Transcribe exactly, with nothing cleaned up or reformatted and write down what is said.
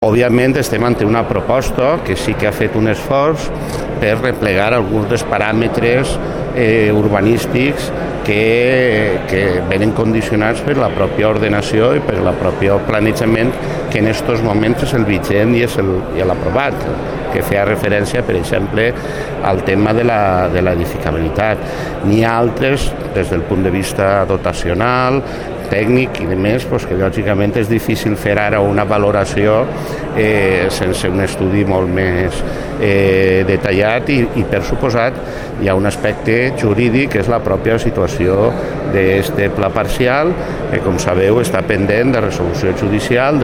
Òbviament estem ante una proposta que sí que ha fet un esforç per replegar alguns dels paràmetres eh, urbanístics que, que venen condicionats per la pròpia ordenació i per la pròpia planejament que en aquests moments és el vigent i és el, i l'aprovat, que feia referència, per exemple, al tema de la, de l'edificabilitat. N'hi ha altres, des del punt de vista dotacional, tècnic i de més, doncs que lògicament és difícil fer ara una valoració eh, sense un estudi molt més eh, detallat i, i per suposat hi ha un aspecte jurídic que és la pròpia situació d'aquest pla parcial que, com sabeu, està pendent de resolució judicial